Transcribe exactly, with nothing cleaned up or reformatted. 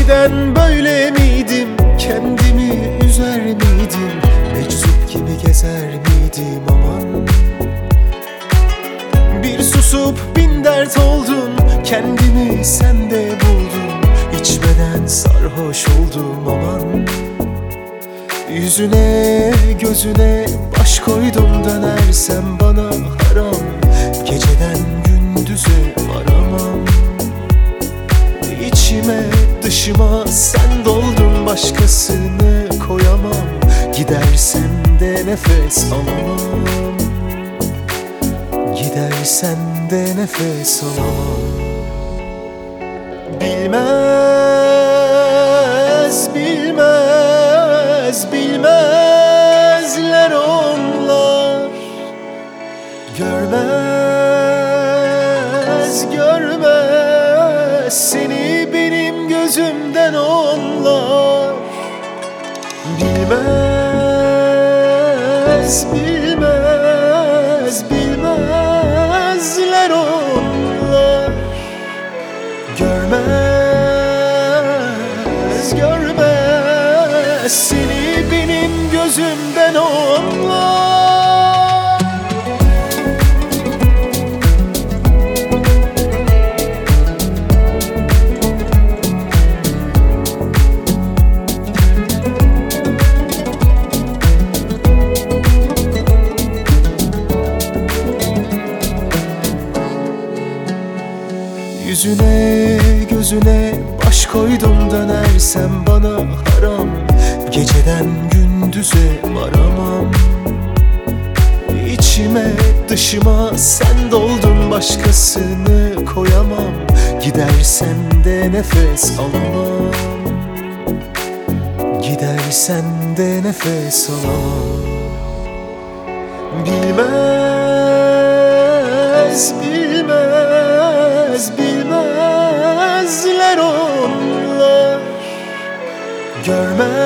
Eskiden böyle miydim? Kendimi üzer miydim? Meczup gibi gezer miydim aman? Bir susup bin dert oldum, kendimi sende buldum. İçmeden sarhoş oldum aman. Yüzüne gözüne baş koydum, dönersem bana haram. Geceden gündüze varamam. İçime dışıma sen doldun, başkasını koyamam. Gidersen de nefes alamam. Gidersen de nefes alamam. Bilmez, bilmez, bilmezler onlar. Görmez, görmez seni benim gözümden onlar. Bilmez, bilmez, bilmezler onlar. Görmez, görmez seni benim gözümden onlar. Yüzüne gözüne baş koydum, dönersem bana haram. Geceden gündüze varamam. İçime dışıma sen doldun, başkasını koyamam. Gidersen de nefes alamam. Gidersen de nefes alamam. Bilmez, bilmez, bilmezler onlar. Görmez,